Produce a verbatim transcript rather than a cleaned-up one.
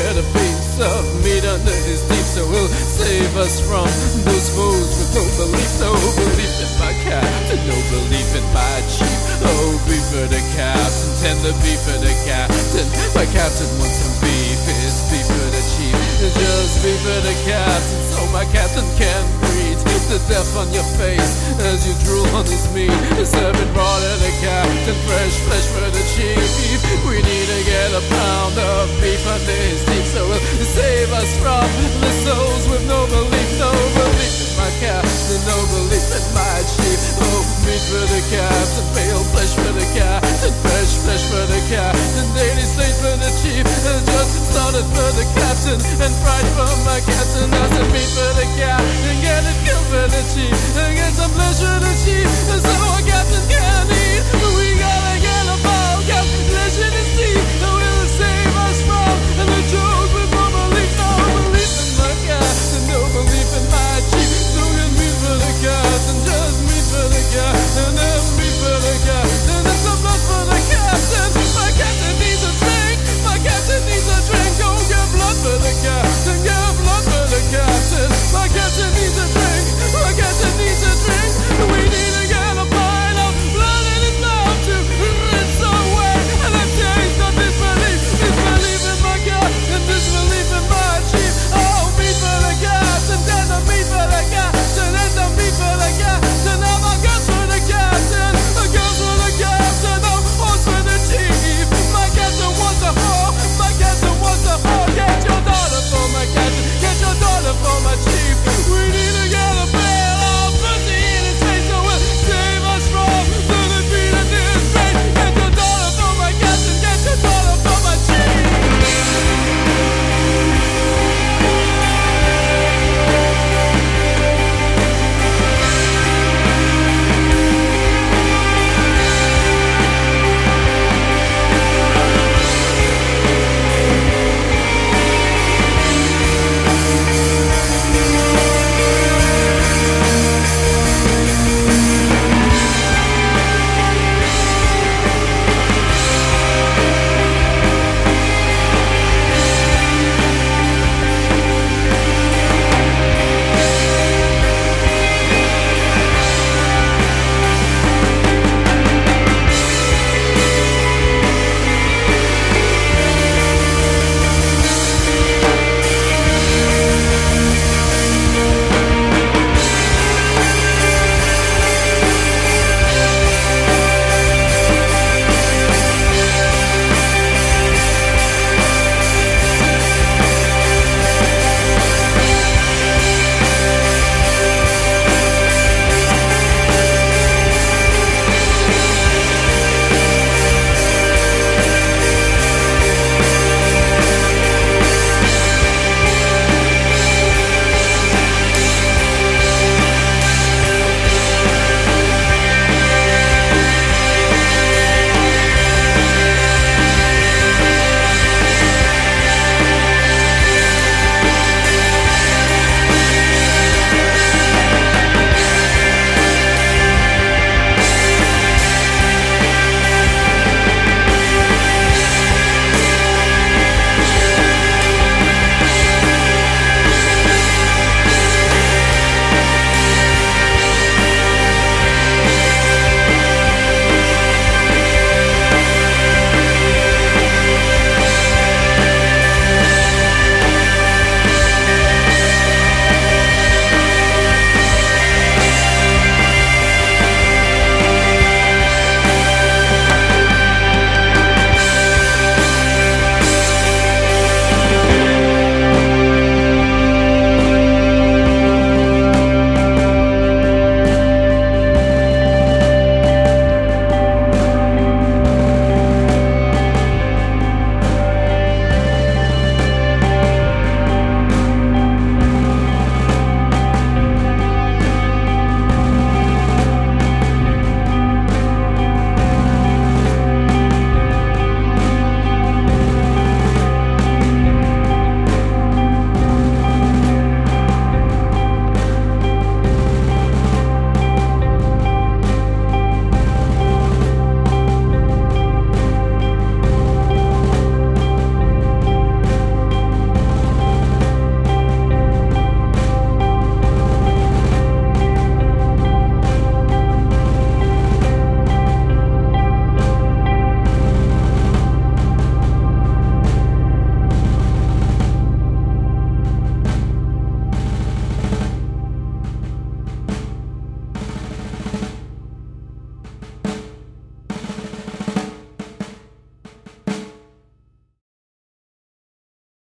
get a piece of meat under his teeth, so he'll save us from those foes with no belief, no belief in my captain, no belief in my chief. Oh, beef for the captain, tender beef for the captain. My captain wants some beef, it's beef for the chief. It's just beef for the captain, so my captain can breathe. The death on your face as you drool on his meat. Serving raw to the captain, fresh flesh for the chief. We need to get a pound of beef under his teeth, so he'll save us from the souls with no belief, no belief in my captain, no belief in my chief. Oh, meat for the captain, pale flesh for the captain, fresh flesh for the captain, daily slate for the chief. Justice started for the captain, and pride for my captain. I said meat for the captain, get it killed for the chief, and get some flesh for the chief, so our captain can eat. We